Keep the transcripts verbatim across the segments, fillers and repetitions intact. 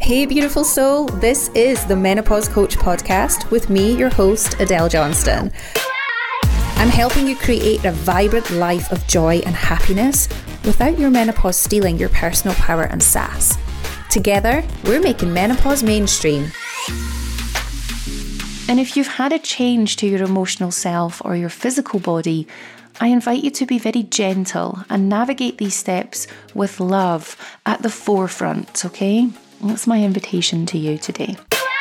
Hey beautiful soul, this is the Menopause Coach podcast with me, your host, Adele Johnston. I'm helping you create a vibrant life of joy and happiness without your menopause stealing your personal power and sass. Together, we're making menopause mainstream. And if you've had a change to your emotional self or your physical body, I invite you to be very gentle and navigate these steps with love at the forefront, okay? That's my invitation to you today.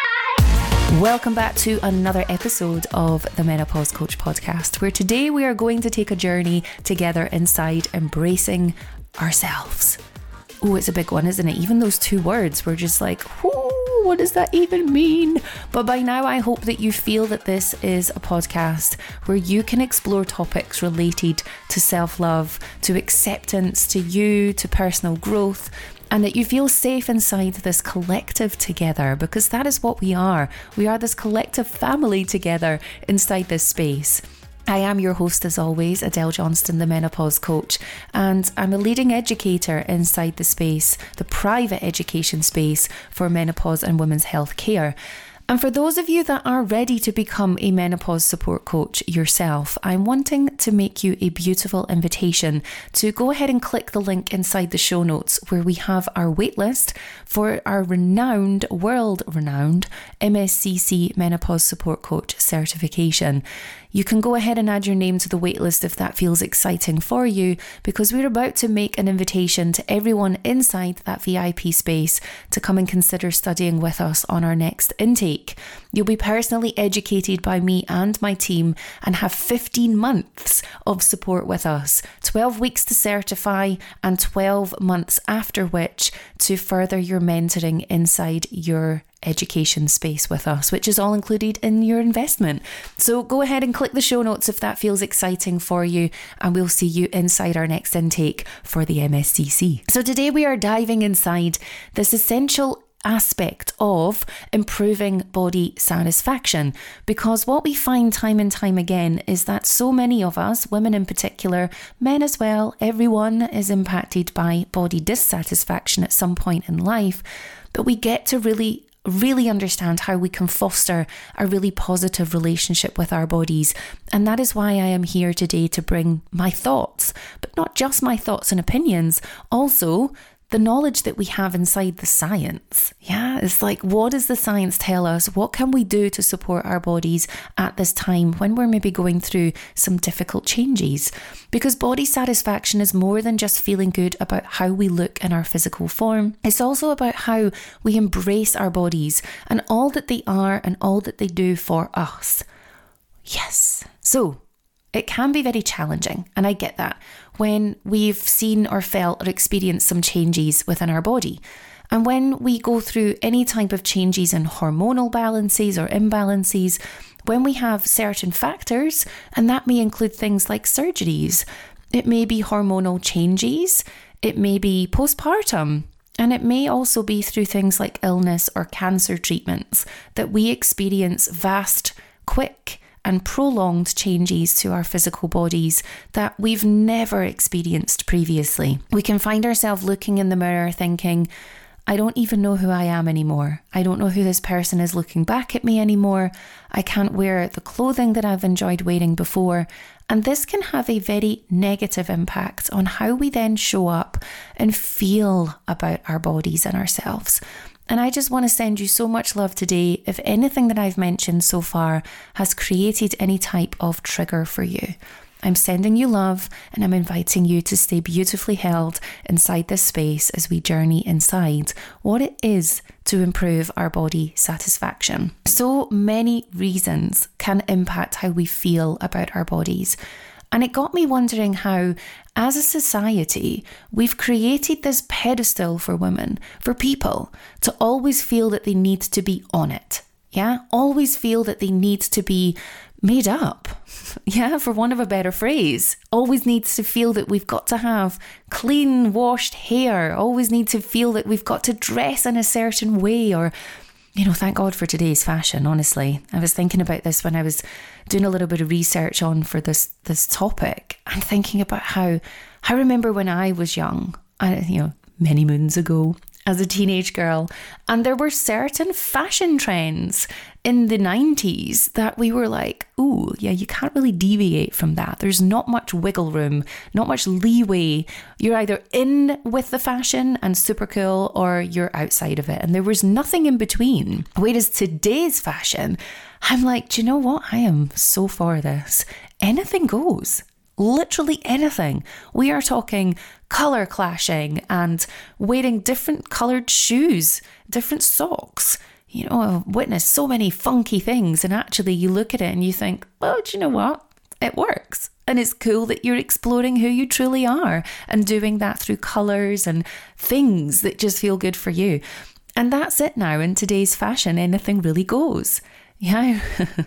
Welcome back to another episode of the Menopause Coach podcast, where today we are going to take a journey together inside embracing ourselves. Oh, it's a big one, isn't it? Even those two words, we're just like, whoo, what does that even mean? But by now, I hope that you feel that this is a podcast where you can explore topics related to self-love, to acceptance, to you, to personal growth, and that you feel safe inside this collective together, because that is what we are. We are this collective family together inside this space. I am your host as always, Adele Johnston, the Menopause Coach, and I'm a leading educator inside the space, the private education space for menopause and women's health care. And for those of you that are ready to become a menopause support coach yourself, I'm wanting to make you a beautiful invitation to go ahead and click the link inside the show notes where we have our waitlist for our renowned, world-renowned M S C C Menopause Support Coach certification. You can go ahead and add your name to the waitlist if that feels exciting for you, because we're about to make an invitation to everyone inside that V I P space to come and consider studying with us on our next intake. You'll be personally educated by me and my team and have fifteen months of support with us, twelve weeks to certify and twelve months after which to further your mentoring inside your education space with us, which is all included in your investment. So go ahead and click the show notes if that feels exciting for you, and we'll see you inside our next intake for the M S C C. So today we are diving inside this essential aspect of improving body satisfaction, because what we find time and time again is that so many of us, women in particular, men as well, everyone is impacted by body dissatisfaction at some point in life, but we get to really really understand how we can foster a really positive relationship with our bodies. And that is why I am here today to bring my thoughts, but not just my thoughts and opinions, also the knowledge that we have inside the science. Yeah, it's like, what does the science tell us? What can we do to support our bodies at this time when we're maybe going through some difficult changes? Because body satisfaction is more than just feeling good about how we look in our physical form. It's also about how we embrace our bodies and all that they are and all that they do for us. Yes. So it can be very challenging, and I get that, when we've seen or felt or experienced some changes within our body. And when we go through any type of changes in hormonal balances or imbalances, when we have certain factors, and that may include things like surgeries, it may be hormonal changes, it may be postpartum, and it may also be through things like illness or cancer treatments that we experience vast, quick, and prolonged changes to our physical bodies that we've never experienced previously. We can find ourselves looking in the mirror thinking, I don't even know who I am anymore. I don't know who this person is looking back at me anymore. I can't wear the clothing that I've enjoyed wearing before. And this can have a very negative impact on how we then show up and feel about our bodies and ourselves. And I just want to send you so much love today if anything that I've mentioned so far has created any type of trigger for you. I'm sending you love, and I'm inviting you to stay beautifully held inside this space as we journey inside what it is to improve our body satisfaction. So many reasons can impact how we feel about our bodies. And it got me wondering how, as a society, we've created this pedestal for women, for people, to always feel that they need to be on it. Yeah, always feel that they need to be made up. Yeah, for want of a better phrase. Always needs to feel that we've got to have clean, washed hair. Always need to feel that we've got to dress in a certain way, or, you know, thank God for today's fashion, honestly. I was thinking about this when I was doing a little bit of research on for this this topic, and thinking about how I remember when I was young, I, you know, many moons ago, as a teenage girl. And there were certain fashion trends in the nineties that we were like, ooh, yeah, you can't really deviate from that. There's not much wiggle room, not much leeway. You're either in with the fashion and super cool, or you're outside of it. And there was nothing in between. Whereas today's fashion, I'm like, do you know what? I am so for this. Anything goes. Literally anything. We are talking colour clashing and wearing different coloured shoes, different socks. You know, I've witnessed so many funky things, and actually you look at it and you think, well, do you know what? It works. And it's cool that you're exploring who you truly are and doing that through colours and things that just feel good for you. And that's it now. In today's fashion, anything really goes. Yeah.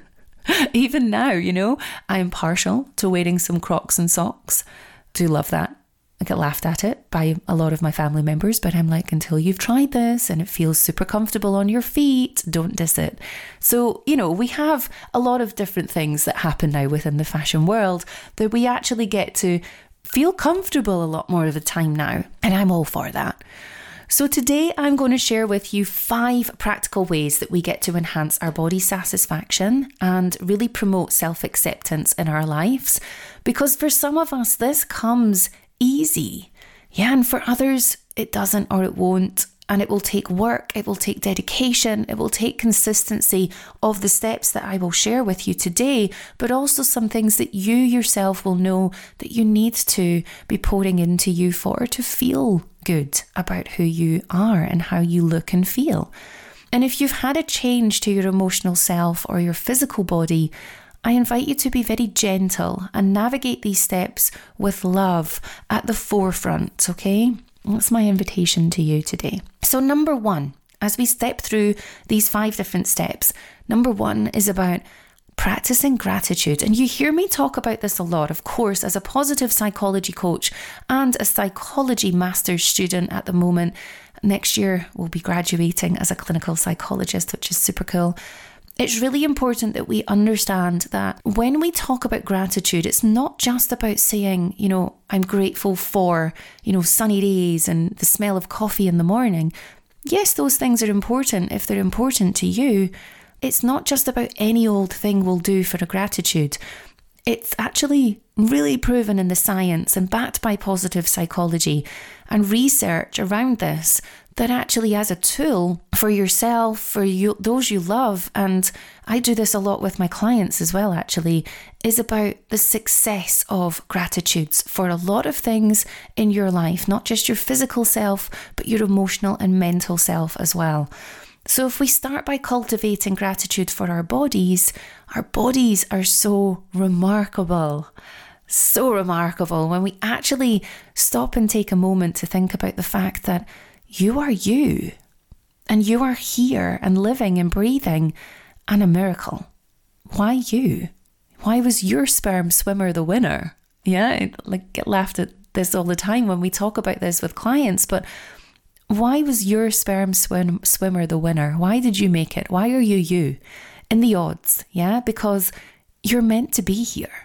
Even now, you know, I'm partial to wearing some Crocs and socks. Do love that. I get laughed at it by a lot of my family members, but I'm like, until you've tried this and it feels super comfortable on your feet, don't diss it. So, you know, we have a lot of different things that happen now within the fashion world that we actually get to feel comfortable a lot more of the time now. And I'm all for that. So today I'm going to share with you five practical ways that we get to enhance our body satisfaction and really promote self-acceptance in our lives. Because for some of us, this comes easy. Yeah, and for others, it doesn't, or it won't. And it will take work, it will take dedication, it will take consistency of the steps that I will share with you today, but also some things that you yourself will know that you need to be pouring into you for to feel good about who you are and how you look and feel. And if you've had a change to your emotional self or your physical body, I invite you to be very gentle and navigate these steps with love at the forefront, okay? That's my invitation to you today. So number one, as we step through these five different steps, number one is about practicing gratitude. And you hear me talk about this a lot, of course, as a positive psychology coach and a psychology master's student at the moment. Next year, we'll be graduating as a clinical psychologist, which is super cool. It's really important that we understand that when we talk about gratitude, it's not just about saying, you know, I'm grateful for, you know, sunny days and the smell of coffee in the morning. Yes, those things are important if they're important to you. It's not just about any old thing we'll do for a gratitude. It's actually really proven in the science and backed by positive psychology and research around this, that actually as a tool for yourself, for you, those you love, and I do this a lot with my clients as well actually, is about the success of gratitudes for a lot of things in your life, not just your physical self, but your emotional and mental self as well. So if we start by cultivating gratitude for our bodies, our bodies are so remarkable. So remarkable when we actually stop and take a moment to think about the fact that you are you, and you are here and living and breathing, and a miracle. Why you? Why was your sperm swimmer the winner? Yeah, I like get laughed at this all the time when we talk about this with clients, but why was your sperm swim, swimmer the winner? Why did you make it? Why are you you? In the odds, yeah? Because you're meant to be here.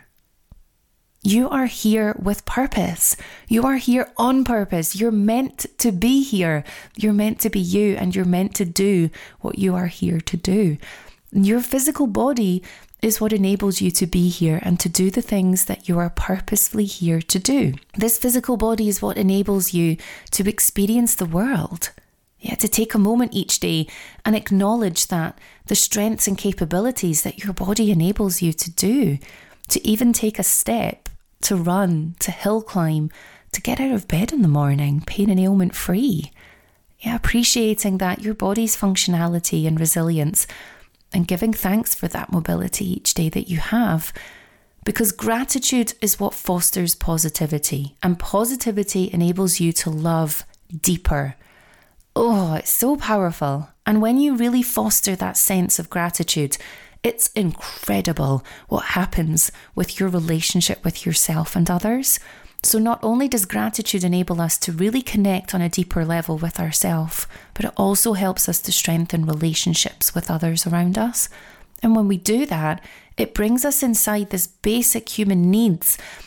You are here with purpose. You are here on purpose. You're meant to be here. You're meant to be you, and you're meant to do what you are here to do. Your physical body is what enables you to be here and to do the things that you are purposefully here to do. This physical body is what enables you to experience the world. Yeah, to take a moment each day and acknowledge that the strengths and capabilities that your body enables you to do, to even take a step, to run, to hill climb, to get out of bed in the morning, pain and ailment free. Yeah, appreciating that your body's functionality and resilience, and giving thanks for that mobility each day that you have. Because gratitude is what fosters positivity, and positivity enables you to love deeper. Oh, it's so powerful. And when you really foster that sense of gratitude, it's incredible what happens with your relationship with yourself and others. So not only does gratitude enable us to really connect on a deeper level with ourselves, but it also helps us to strengthen relationships with others around us. And when we do that, it brings us inside this basic human needs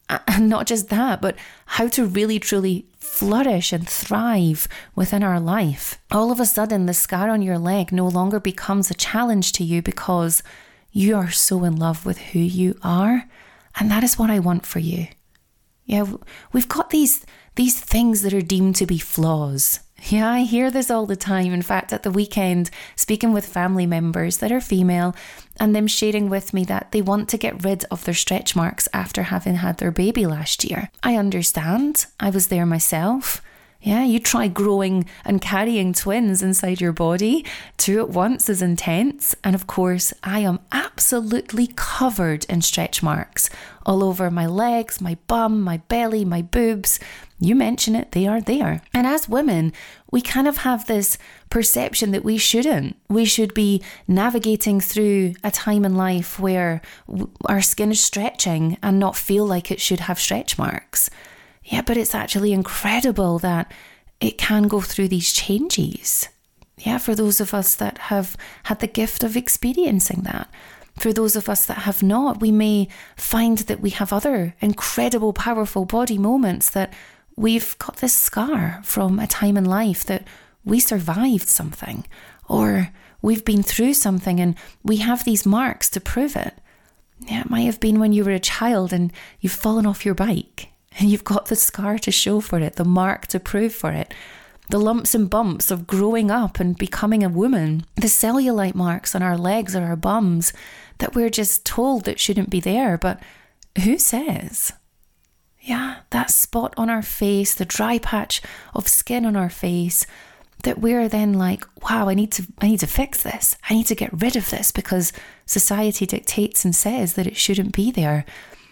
And not just that, but how to really truly flourish and thrive within our life. All of a sudden, the scar on your leg no longer becomes a challenge to you because you are so in love with who you are. And that is what I want for you. Yeah, we've got these, these things that are deemed to be flaws. Yeah, I hear this all the time. In fact, at the weekend, speaking with family members that are female and them sharing with me that they want to get rid of their stretch marks after having had their baby last year. I understand. I was there myself. Yeah, you try growing and carrying twins inside your body. Two at once is intense. And of course, I am absolutely covered in stretch marks all over my legs, my bum, my belly, my boobs. You mention it, they are there. And as women, we kind of have this perception that we shouldn't. We should be navigating through a time in life where our skin is stretching and not feel like it should have stretch marks. Yeah, but it's actually incredible that it can go through these changes. Yeah, for those of us that have had the gift of experiencing that. For those of us that have not, we may find that we have other incredible, powerful body moments that we've got this scar from a time in life that we survived something, or we've been through something and we have these marks to prove it. Yeah, it might have been when you were a child and you've fallen off your bike. And you've got the scar to show for it, the mark to prove for it, the lumps and bumps of growing up and becoming a woman, the cellulite marks on our legs or our bums that we're just told that shouldn't be there. But who says? Yeah, that spot on our face, the dry patch of skin on our face, that we're then like, wow, I need to, I need to fix this. I need to get rid of this because society dictates and says that it shouldn't be there.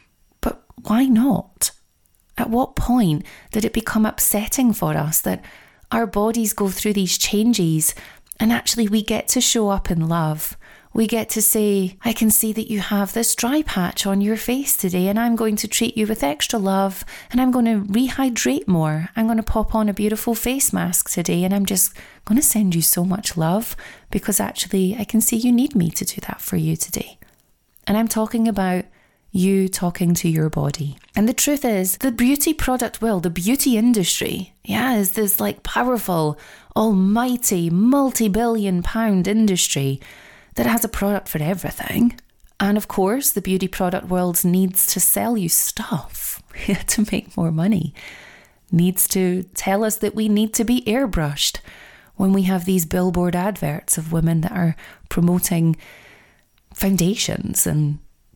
But why not? At what point did it become upsetting for us that our bodies go through these changes and actually we get to show up in love? We get to say, I can see that you have this dry patch on your face today and I'm going to treat you with extra love and I'm going to rehydrate more. I'm going to pop on a beautiful face mask today and I'm just going to send you so much love because actually I can see you need me to do that for you today. And I'm talking about you talking to your body. And the truth is, the beauty product world, the beauty industry, yeah, is this like powerful, almighty, multi-billion pound industry that has a product for everything. And of course, the beauty product world needs to sell you stuff to make more money. Needs to tell us that we need to be airbrushed when we have these billboard adverts of women that are promoting foundations and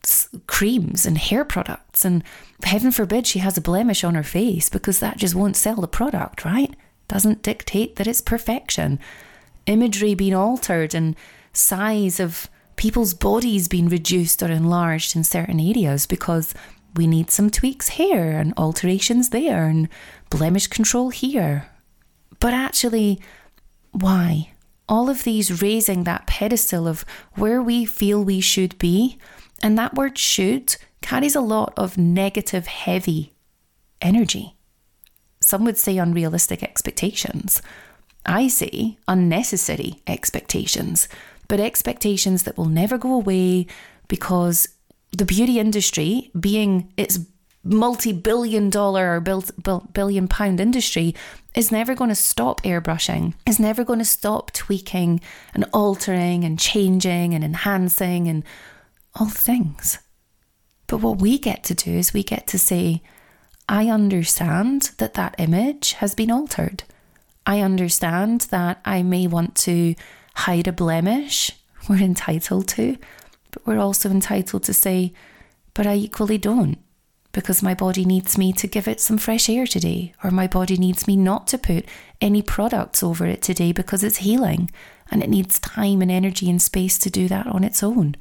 creams and hair products, and heaven forbid she has a blemish on her face because that just won't sell the product, right? Doesn't dictate that it's perfection. Imagery being altered and size of people's bodies being reduced or enlarged in certain areas because we need some tweaks here and alterations there and blemish control here. But actually, why? All of these raising that pedestal of where we feel we should be. And that word should carries a lot of negative, heavy energy. Some would say unrealistic expectations. I say unnecessary expectations, but expectations that will never go away because the beauty industry, being its multi-billion dollar or bil- bil- billion pound industry, is never going to stop airbrushing, is never going to stop tweaking and altering and changing and enhancing and all things. But what we get to do is we get to say, I understand that that image has been altered. I understand that I may want to hide a blemish. We're entitled to, but we're also entitled to say, but I equally don't, because my body needs me to give it some fresh air today, or my body needs me not to put any products over it today because it's healing and it needs time and energy and space to do that on its own.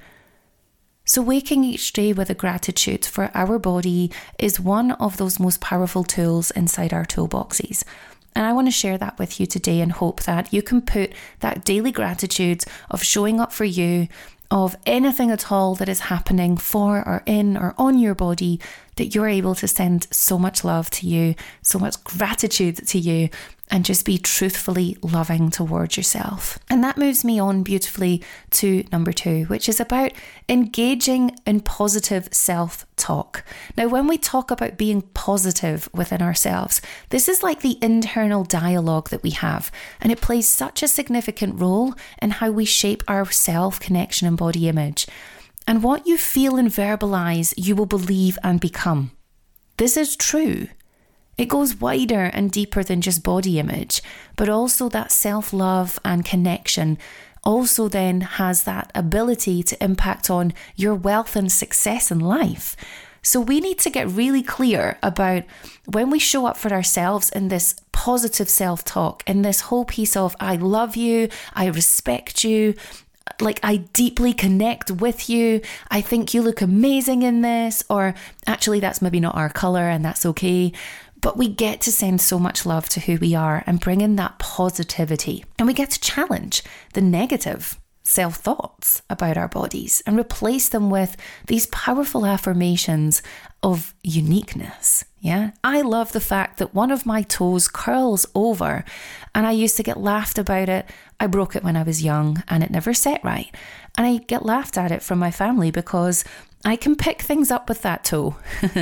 So waking each day with a gratitude for our body is one of those most powerful tools inside our toolboxes. And I want to share that with you today and hope that you can put that daily gratitude of showing up for you, of anything at all that is happening for or in or on your body, that you're able to send so much love to you, so much gratitude to you, and just be truthfully loving towards yourself. And that moves me on beautifully to number two, which is about engaging in positive self-talk. Now, when we talk about being positive within ourselves, this is like the internal dialogue that we have, and it plays such a significant role in how we shape our self-connection and body image. And what you feel and verbalize, you will believe and become. This is true. It goes wider and deeper than just body image, but also that self-love and connection also then has that ability to impact on your wealth and success in life. So we need to get really clear about when we show up for ourselves in this positive self-talk, in this whole piece of I love you, I respect you, like I deeply connect with you, I think you look amazing in this, or actually that's maybe not our colour and that's okay. But we get to send so much love to who we are and bring in that positivity. And we get to challenge the negative self-thoughts about our bodies and replace them with these powerful affirmations of uniqueness. Yeah, I love the fact that one of my toes curls over, and I used to get laughed about it. I broke it when I was young and it never set right. And I get laughed at it from my family because I can pick things up with that toe.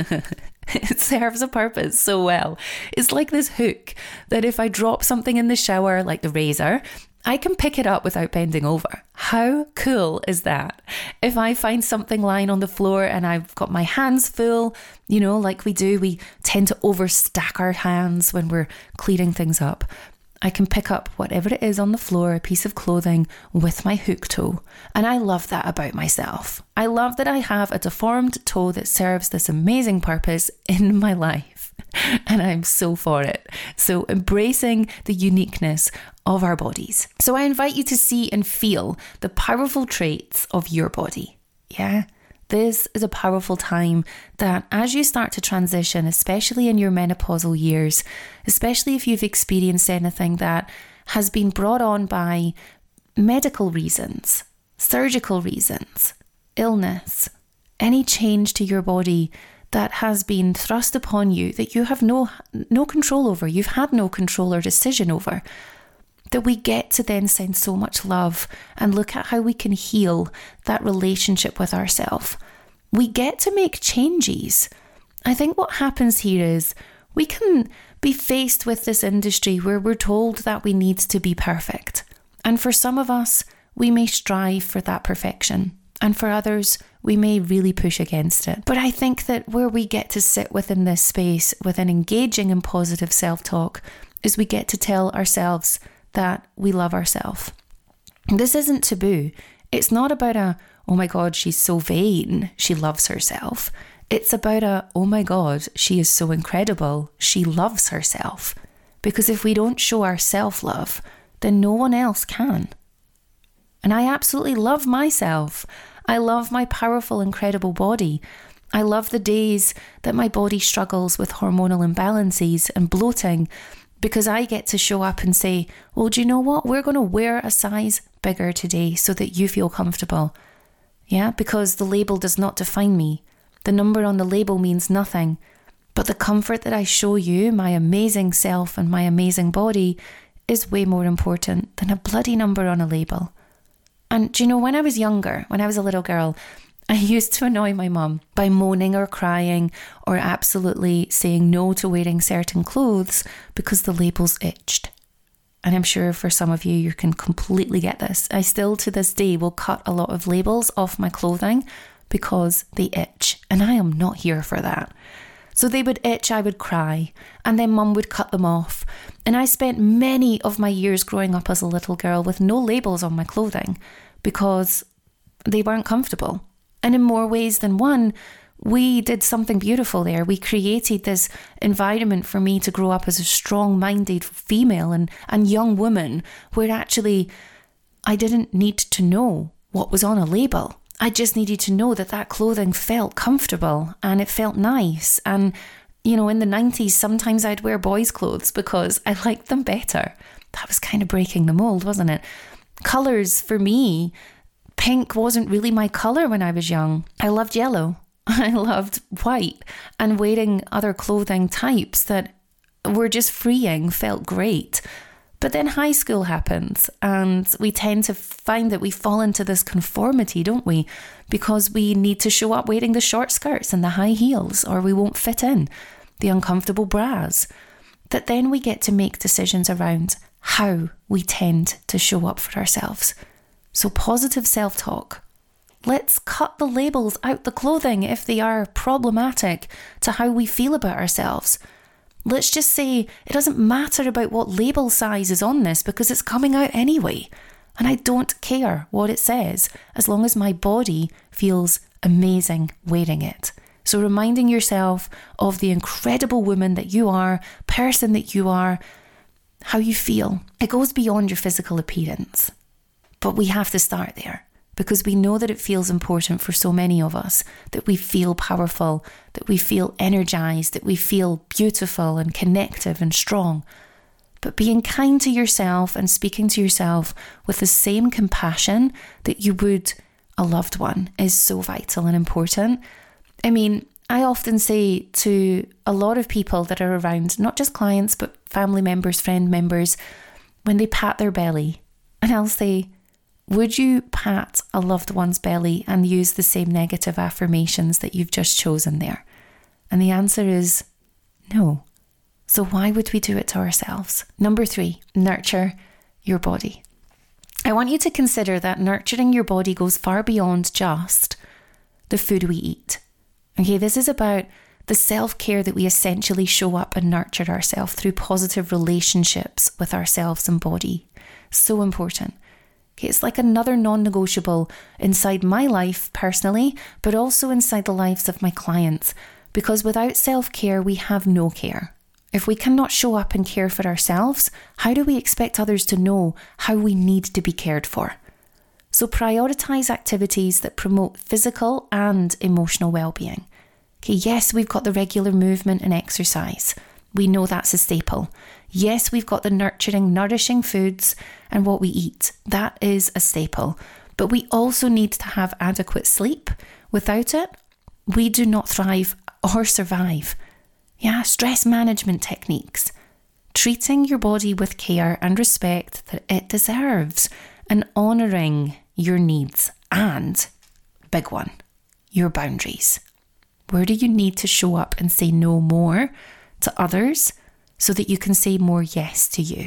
It serves a purpose so well. It's like this hook that if I drop something in the shower, like the razor, I can pick it up without bending over. How cool is that? If I find something lying on the floor and I've got my hands full, you know, like we do, we tend to overstack our hands when we're cleaning things up. I can pick up whatever it is on the floor, a piece of clothing, with my hook toe. And I love that about myself. I love that I have a deformed toe that serves this amazing purpose in my life. And I'm so for it. So embracing the uniqueness of our bodies. So I invite you to see and feel the powerful traits of your body. Yeah. This is a powerful time that as you start to transition, especially in your menopausal years, especially if you've experienced anything that has been brought on by medical reasons, surgical reasons, illness, any change to your body that has been thrust upon you that you have no no control over, you've had no control or decision over, that we get to then send so much love and look at how we can heal that relationship with ourselves. We get to make changes. I think what happens here is we can be faced with this industry where we're told that we need to be perfect. And for some of us, we may strive for that perfection. And for others, we may really push against it. But I think that where we get to sit within this space, within engaging in positive self-talk, is we get to tell ourselves that we love ourselves. This isn't taboo. It's not about a, oh my God, she's so vain, she loves herself. It's about a, oh my God, she is so incredible, she loves herself. Because if we don't show our self-love, then no one else can. And I absolutely love myself. I love my powerful, incredible body. I love the days that my body struggles with hormonal imbalances and bloating, because I get to show up and say, well, do you know what? We're going to wear a size bigger today so that you feel comfortable. Yeah, because the label does not define me. The number on the label means nothing. But the comfort that I show you, my amazing self and my amazing body, is way more important than a bloody number on a label. And do you know, when I was younger, when I was a little girl, I used to annoy my mum by moaning or crying or absolutely saying no to wearing certain clothes because the labels itched. And I'm sure for some of you, you can completely get this. I still to this day will cut a lot of labels off my clothing because they itch. And I am not here for that. So they would itch, I would cry, and then mum would cut them off. And I spent many of my years growing up as a little girl with no labels on my clothing because they weren't comfortable. And in more ways than one, we did something beautiful there. We created this environment for me to grow up as a strong-minded female and, and young woman where actually I didn't need to know what was on a label. I just needed to know that that clothing felt comfortable and it felt nice. And, you know, in the nineties, sometimes I'd wear boys' clothes because I liked them better. That was kind of breaking the mold, wasn't it? Colours for me, pink wasn't really my colour when I was young. I loved yellow. I loved white, and wearing other clothing types that were just freeing felt great. But then high school happens, and we tend to find that we fall into this conformity, don't we? Because we need to show up wearing the short skirts and the high heels, or we won't fit in, the uncomfortable bras. That then we get to make decisions around how we tend to show up for ourselves. So positive self-talk. Let's cut the labels out the clothing if they are problematic to how we feel about ourselves. Let's just say it doesn't matter about what label size is on this because it's coming out anyway. And I don't care what it says as long as my body feels amazing wearing it. So reminding yourself of the incredible woman that you are, person that you are, how you feel. It goes beyond your physical appearance. But we have to start there. Because we know that it feels important for so many of us, that we feel powerful, that we feel energized, that we feel beautiful and connective and strong. But being kind to yourself and speaking to yourself with the same compassion that you would a loved one is so vital and important. I mean, I often say to a lot of people that are around, not just clients, but family members, friend members, when they pat their belly, and I'll say, would you pat a loved one's belly and use the same negative affirmations that you've just chosen there? And the answer is no. So why would we do it to ourselves? Number three, nurture your body. I want you to consider that nurturing your body goes far beyond just the food we eat. Okay, this is about the self-care that we essentially show up and nurture ourselves through positive relationships with ourselves and body. So important. Okay, it's like another non-negotiable inside my life personally, but also inside the lives of my clients. Because without self-care, we have no care. If we cannot show up and care for ourselves, how do we expect others to know how we need to be cared for? So prioritize activities that promote physical and emotional well-being. Okay, yes, we've got the regular movement and exercise. We know that's a staple. Yes, we've got the nurturing, nourishing foods and what we eat. That is a staple. But we also need to have adequate sleep. Without it, we do not thrive or survive. Yeah, stress management techniques. Treating your body with care and respect that it deserves, and honouring your needs and, big one, your boundaries. Where do you need to show up and say no more to others so that you can say more yes to you?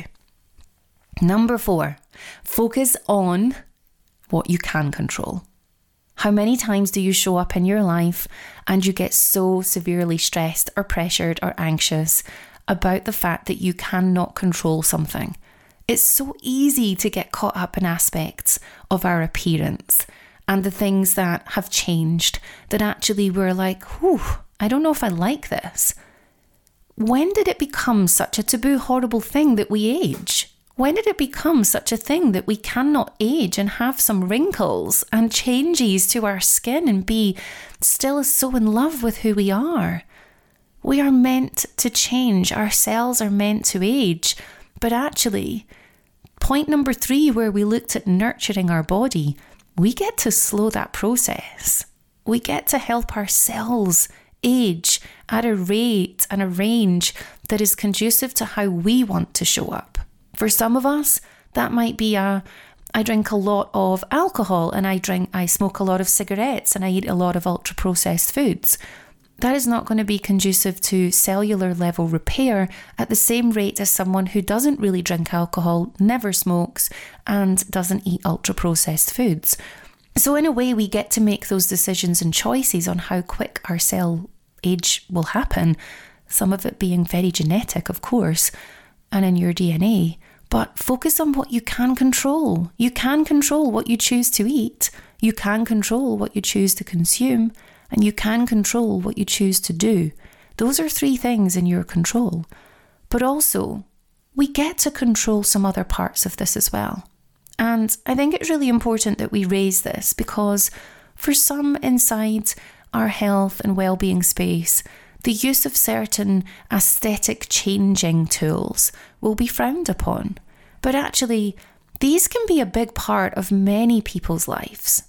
Number four, focus on what you can control. How many times do you show up in your life and you get so severely stressed or pressured or anxious about the fact that you cannot control something? It's so easy to get caught up in aspects of our appearance and the things that have changed that actually we're like, whew, I don't know if I like this. When did it become such a taboo, horrible thing that we age? When did it become such a thing that we cannot age and have some wrinkles and changes to our skin and be still so in love with who we are? We are meant to change. Our cells are meant to age. But actually, point number three, where we looked at nurturing our body, we get to slow that process. We get to help our cells age at a rate and a range that is conducive to how we want to show up. For some of us, that might be a, I drink a lot of alcohol and I drink, I smoke a lot of cigarettes and I eat a lot of ultra processed foods. That is not going to be conducive to cellular level repair at the same rate as someone who doesn't really drink alcohol, never smokes, and doesn't eat ultra processed foods. So in a way, we get to make those decisions and choices on how quick our cell age will happen. Some of it being very genetic, of course, and in your D N A. But focus on what you can control. You can control what you choose to eat. You can control what you choose to consume. And you can control what you choose to do. Those are three things in your control. But also, we get to control some other parts of this as well. And I think it's really important that we raise this because for some inside our health and well-being space, the use of certain aesthetic changing tools will be frowned upon. But actually, these can be a big part of many people's lives.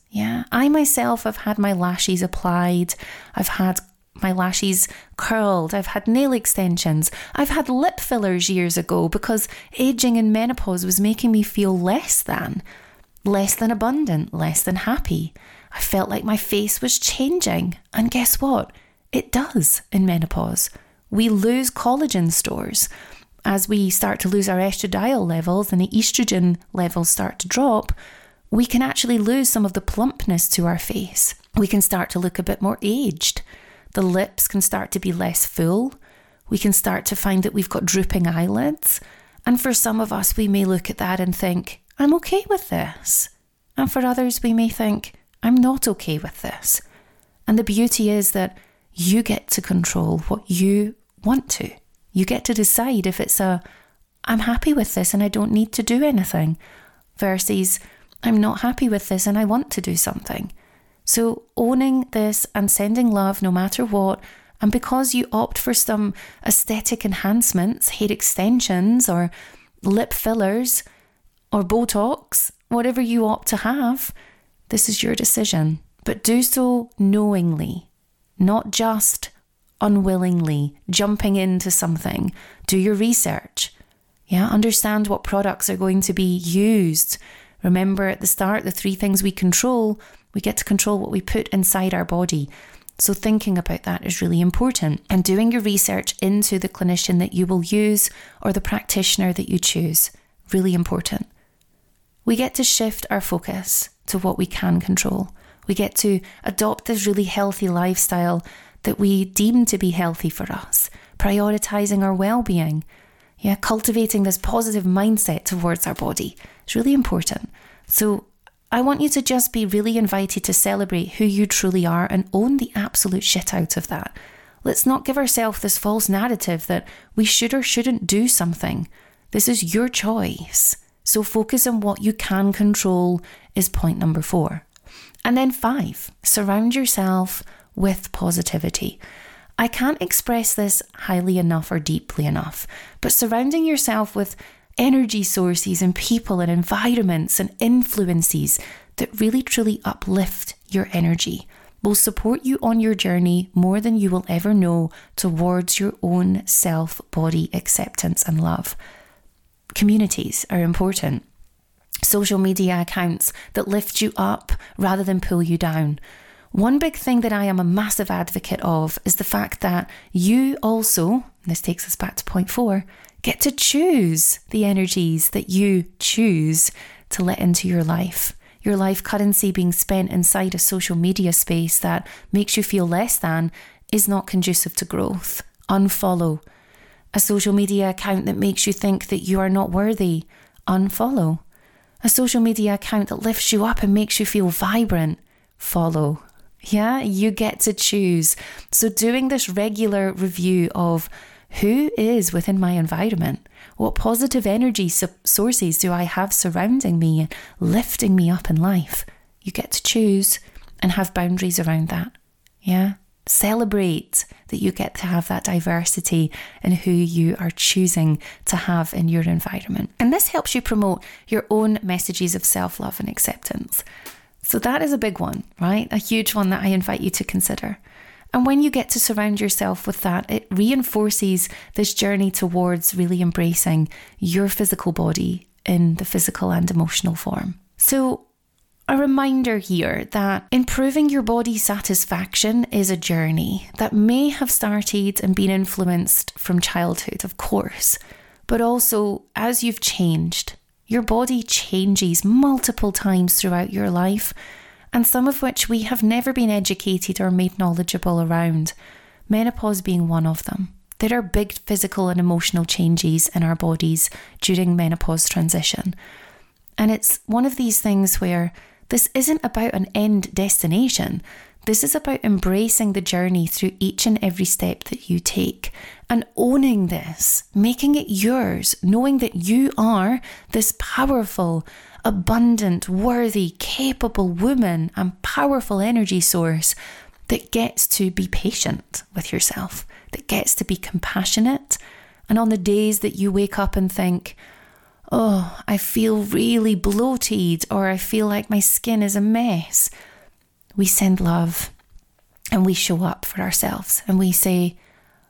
Yeah, I myself have had my lashes applied. I've had my lashes curled. I've had nail extensions. I've had lip fillers years ago because aging in menopause was making me feel less than, less than abundant, less than happy. I felt like my face was changing. And guess what? It does in menopause. We lose collagen stores. As we start to lose our estradiol levels and the estrogen levels start to drop, we can actually lose some of the plumpness to our face. We can start to look a bit more aged. The lips can start to be less full. We can start to find that we've got drooping eyelids. And for some of us, we may look at that and think, I'm okay with this. And for others, we may think, I'm not okay with this. And the beauty is that you get to control what you want to. You get to decide if it's a, I'm happy with this and I don't need to do anything, versus I'm not happy with this and I want to do something. So owning this and sending love no matter what, and because you opt for some aesthetic enhancements, hair extensions or lip fillers or Botox, whatever you opt to have, this is your decision. But do so knowingly, not just unwillingly jumping into something. Do your research. Yeah, understand what products are going to be used. Remember at the start, the three things we control, we get to control what we put inside our body. So thinking about that is really important, and doing your research into the clinician that you will use or the practitioner that you choose. Really important. We get to shift our focus to what we can control. We get to adopt this really healthy lifestyle that we deem to be healthy for us, prioritizing our well-being. Yeah, cultivating this positive mindset towards our body is really important. So I want you to just be really invited to celebrate who you truly are and own the absolute shit out of that. Let's not give ourselves this false narrative that we should or shouldn't do something. This is your choice. So focus on what you can control is point number four. And then five, surround yourself with positivity. I can't express this highly enough or deeply enough, but surrounding yourself with energy sources and people and environments and influences that really truly uplift your energy will support you on your journey more than you will ever know towards your own self-body acceptance and love. Communities are important. Social media accounts that lift you up rather than pull you down. One big thing that I am a massive advocate of is the fact that you also, this takes us back to point four, get to choose the energies that you choose to let into your life. Your life currency being spent inside a social media space that makes you feel less than is not conducive to growth. Unfollow. A social media account that makes you think that you are not worthy. Unfollow. A social media account that lifts you up and makes you feel vibrant. Follow. Yeah, you get to choose. So doing this regular review of who is within my environment, what positive energy sources do I have surrounding me and lifting me up in life? You get to choose and have boundaries around that. Yeah, celebrate that you get to have that diversity in who you are choosing to have in your environment. And this helps you promote your own messages of self-love and acceptance. So that is a big one, right? A huge one that I invite you to consider. And when you get to surround yourself with that, it reinforces this journey towards really embracing your physical body in the physical and emotional form. So a reminder here that improving your body satisfaction is a journey that may have started and been influenced from childhood, of course, but also as you've changed. Your body changes multiple times throughout your life, and some of which we have never been educated or made knowledgeable around, menopause being one of them. There are big physical and emotional changes in our bodies during menopause transition. And it's one of these things where this isn't about an end destination. This is about embracing the journey through each and every step that you take and owning this, making it yours, knowing that you are this powerful, abundant, worthy, capable woman and powerful energy source that gets to be patient with yourself, that gets to be compassionate. And on the days that you wake up and think, oh, I feel really bloated, or I feel like my skin is a mess, we send love and we show up for ourselves and we say,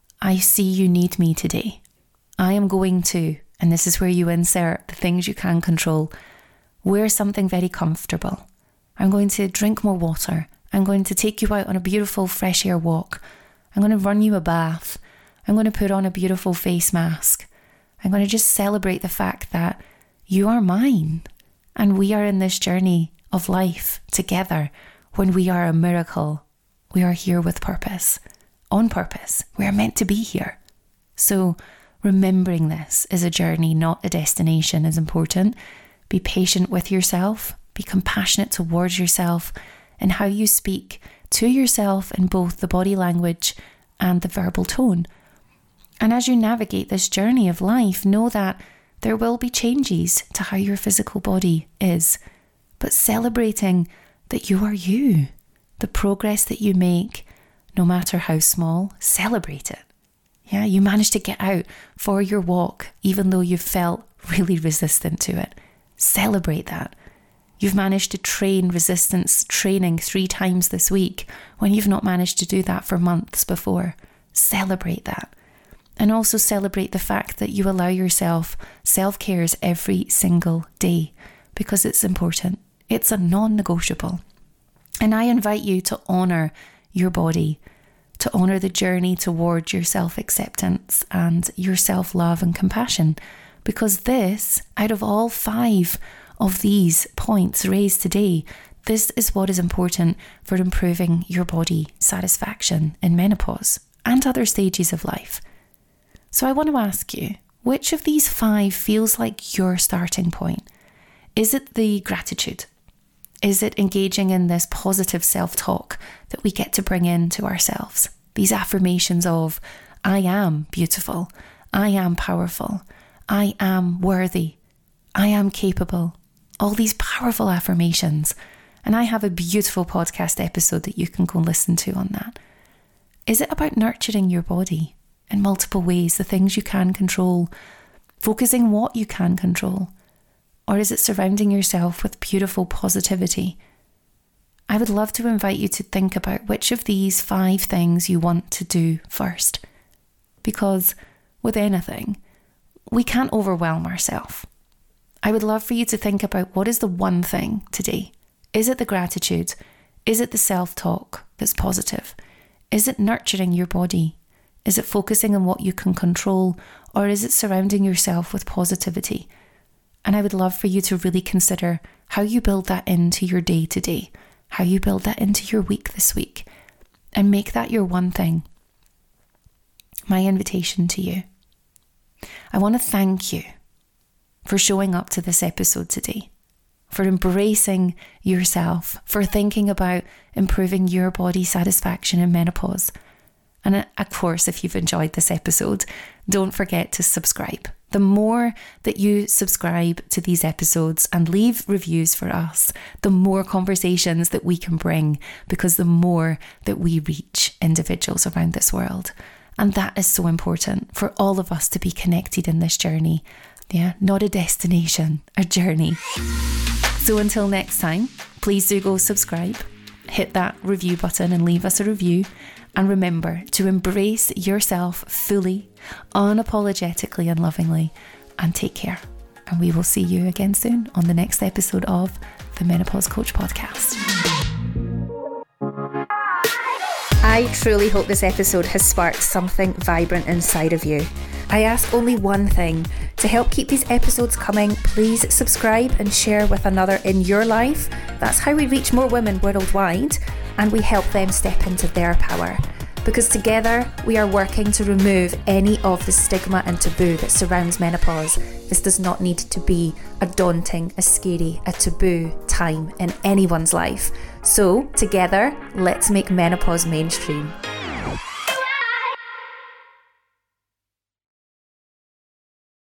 I see you need me today. I am going to, and this is where you insert the things you can control, wear something very comfortable. I'm going to drink more water. I'm going to take you out on a beautiful fresh air walk. I'm going to run you a bath. I'm going to put on a beautiful face mask. I'm going to just celebrate the fact that you are mine and we are in this journey of life together. When we are a miracle, we are here with purpose, on purpose. We are meant to be here. So remembering this is a journey, not a destination, is important. Be patient with yourself, be compassionate towards yourself and how you speak to yourself in both the body language and the verbal tone. And as you navigate this journey of life, know that there will be changes to how your physical body is, but celebrating that you are you, the progress that you make, no matter how small, celebrate it. Yeah, you managed to get out for your walk, even though you felt really resistant to it. Celebrate that. You've managed to train resistance training three times this week when you've not managed to do that for months before. Celebrate that. And also celebrate the fact that you allow yourself self-cares every single day because it's important. It's a non-negotiable. And I invite you to honour your body, to honour the journey towards your self-acceptance and your self-love and compassion. Because this, out of all five of these points raised today, this is what is important for improving your body satisfaction in menopause and other stages of life. So I want to ask you, which of these five feels like your starting point? Is it the gratitude? Is it engaging in this positive self-talk that we get to bring into ourselves? These affirmations of, I am beautiful, I am powerful, I am worthy, I am capable. All these powerful affirmations. And I have a beautiful podcast episode that you can go listen to on that. Is it about nurturing your body in multiple ways, the things you can control, focusing what you can control? Or is it surrounding yourself with beautiful positivity? I would love to invite you to think about which of these five things you want to do first. Because with anything, we can't overwhelm ourselves. I would love for you to think about what is the one thing today. Is it the gratitude? Is it the self-talk that's positive? Is it nurturing your body? Is it focusing on what you can control? Or is it surrounding yourself with positivity? And I would love for you to really consider how you build that into your day today, how you build that into your week this week, and make that your one thing. My invitation to you. I want to thank you for showing up to this episode today, for embracing yourself, for thinking about improving your body satisfaction in menopause. And of course, if you've enjoyed this episode, don't forget to subscribe. The more that you subscribe to these episodes and leave reviews for us, the more conversations that we can bring, because the more that we reach individuals around this world. And that is so important for all of us to be connected in this journey. Yeah, not a destination, a journey. So until next time, please do go subscribe, hit that review button and leave us a review. And remember to embrace yourself fully, unapologetically and lovingly, and take care. And we will see you again soon on the next episode of the Menopause Coach Podcast. I truly hope this episode has sparked something vibrant inside of you. I ask only one thing. To help keep these episodes coming, please subscribe and share with another in your life. That's how we reach more women worldwide and we help them step into their power. Because together we are working to remove any of the stigma and taboo that surrounds menopause. This does not need to be a daunting, a scary, a taboo time in anyone's life. So together, let's make menopause mainstream.